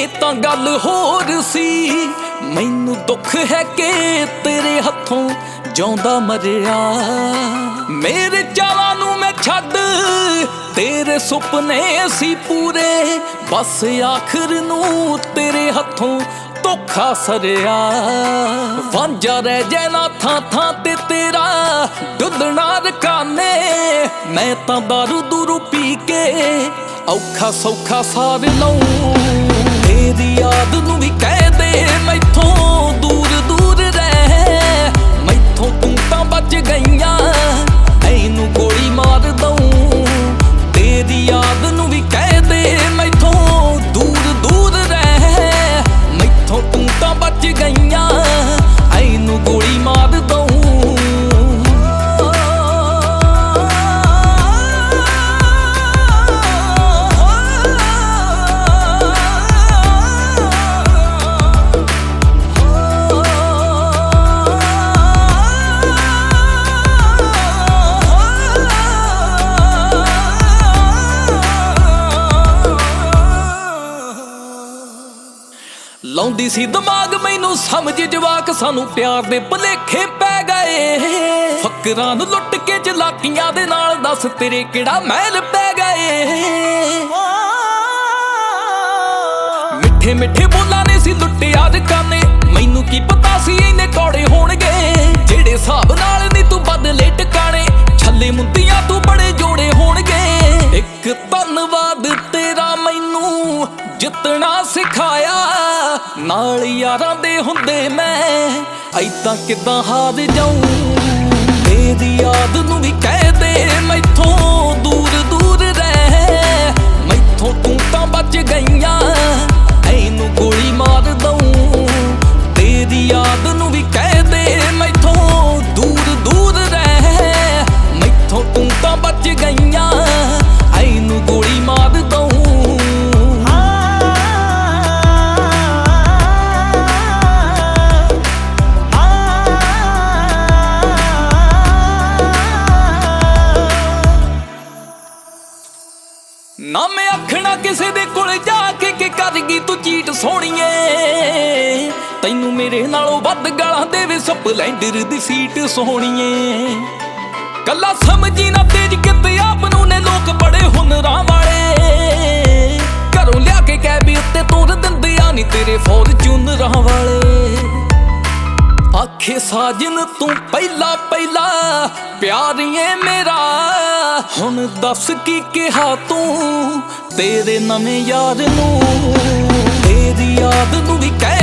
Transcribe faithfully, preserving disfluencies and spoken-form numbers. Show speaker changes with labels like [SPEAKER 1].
[SPEAKER 1] तां गल होर सी। मैनू दुख है कि तेरे हथों जिउंदा मरिया। मेरे चालां नू मैं छड्ड तेरे सुपने सी पूरे, बस आखिर नू तेरे हथों धोखा सरिया। वांझा रह जाना थां थां ते तेरा डुलना रकाने। मैं तां दारू दूरू पी के औखा सौखा सार लऊं। तेरी याद नू भी कह दे मैथों दूर दूर रह। मैथों तू तां बच गईयां ऐनू गोली मार दऊं। तेरी याद नू भी कह दे मैथों दूर दूर रह। मैथों तू तां बच गईयां ऐनू गोली मार दऊं। ਲਾਉਂਦੀ ਸੀ ਦਿਮਾਗ ਮੈਨੂੰ ਸਮਝ ਜਵਾਕ, ਸਾਨੂੰ ਪਿਆਰ ਦੇ ਭੁਲੇਖੇ ਪੈ ਗਏ। ਫਕਰਾਂ ਨੂੰ ਲੁੱਟ ਕੇ ਚਲਾਕੀਆਂ ਦੇ ਨਾਲ ਦੱਸ ਤੇਰੇ ਕਿਹੜਾ ਮਹਿਲ ਪੈ ਗਏ। ਮਿੱਠੇ ਮਿੱਠੇ ਬੋਲਾਂ ਨੇ ਸੀ ਲੁੱਟਿਆ ਰਕਾਨੇ। ਮੈਨੂੰ ਕੀ ਪਤਾ ਸੀ ਇੰਨੇ ਕੌੜੇ ਹੋਣਗੇ। ਜਿਹੜੇ ਹਿਸਾਬ ਨਾਲ ਨੀ ਤੂੰ ਬਦਲੇ ਟਿਕਾਣੇ, ਛੱਲੇ ਮੁੰਦੀਆਂ ਤੂੰ ਬੜੇ ਜੋੜੇ ਹੋਣਗੇ। ਇੱਕ ਧੰਨਵਾਦ ਤੇਰਾ ਮੈਨੂੰ ਜਿੱਤਣਾ ਸਿਖਾਇਆ। ਨਾਲ ਯਾਰਾਂ ਦੇ ਹੁੰਦੇ ਮੈਂ ਐਦਾਂ ਕਿੱਦਾਂ ਹਾਰ ਜਾਊਂ। ਤੇਰੀ ਯਾਦ ਨੂੰ ਵੀ ਕਹਿ ਦੇ ਮੈਥੋਂ ਦੂਰ ਦੂਰ ਰਹਿ। ਮੈਥੋਂ ਤੂੰ ਤਾਂ ਬਚ ਗਈਆਂ ਐਨੂੰ ਗੋਲੀ ਮਾਰ ਦਊਂ। ਤੇਰੀ ਯਾਦ ਨੂੰ ਵੀ ਕਹਿ ਦੇ ਮੈਥੋਂ ਦੂਰ ਦੂਰ ਰਹਿ। ਮੈਥੋਂ ਤੂੰ ਤਾਂ ਬਚ ਗਈਆਂ ਐਨੂੰ ਗੋਲੀ ਮਾਰ ਦਊਂ। ਨਾ ਮੈਂ ਆਖਣਾ ਕਿਸੇ ਦੇ ਕੋਲ ਜਾ ਕੇ ਕਿ ਕਰ ਗਈ ਤੂੰ ਚੀਟ ਸੋਹਣੀਏ। ਤੈਨੂੰ ਮੇਰੇ ਨਾਲੋਂ ਵੱਧ ਗਾਲਾਂ ਦੇਵੇ ਸਪਲੈਂਡਰ ਦੀ ਸੀਟ ਸੋਹਣੀਏ। ਕੱਲਾ ਸਮਝੀ ਨਾ ਤੇਜ ਕਿਤੇ ਆਪ ਨੂੰ ਨੇ ਲੋਕ ਬੜੇ ਹੁਨਰਾਂ ਵਾਲੇ। ਘਰੋਂ ਲਿਆ ਕੇ ਕੈਬ ਉੱਤੇ ਤੋਰ ਦਿੰਦੇ ਆ ਨੀ ਤੇਰੇ ਫੋਰਚੂਨਰਾਂ ਵਾਲੇ। ਆਖੇ ਸਾਜਨ ਤੂੰ ਪਹਿਲਾ ਪਹਿਲਾ ਪਿਆਰੀਏ ਮੇਰਾ। ਹੁਣ ਦੱਸ ਕੀ ਕਿਹਾ ਤੂੰ ਤੇਰੇ ਨਵੇਂ ਯਾਰ ਨੂੰ। ਤੇਰੀ ਯਾਦ ਨੂੰ ਵੀ ਕਹਿ